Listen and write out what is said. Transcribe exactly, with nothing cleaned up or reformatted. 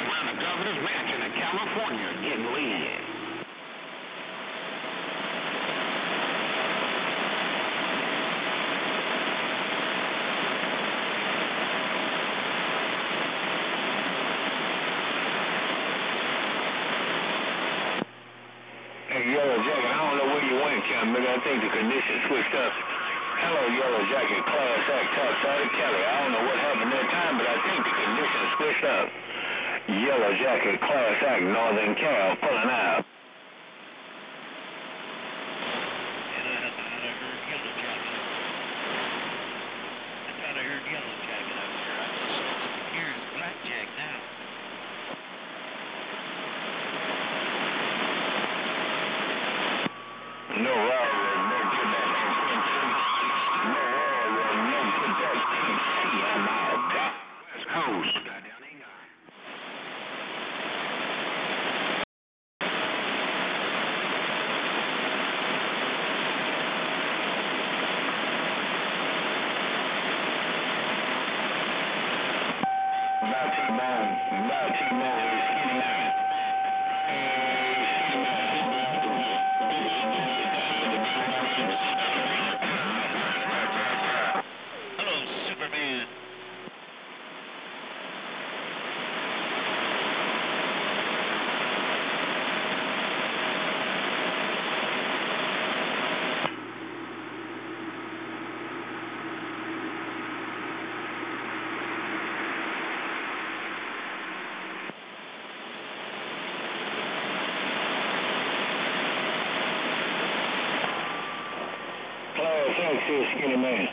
around the governor's mansion in California getting lead. Yellow Jacket, I don't know where you went, Cam, but I think the condition switched up. Hello, Yellow Jacket, Class Act, Topside of Kelly. I don't know what happened that time, but I think the condition switched up. Yellow Jacket, Class Act, Northern Cal, pulling out. No railroad, no good that no railroad, no good that T C, I'm out. West Coast. About T-Bone, about T-Bone, he's skinny out. Class X here, Skinny Man.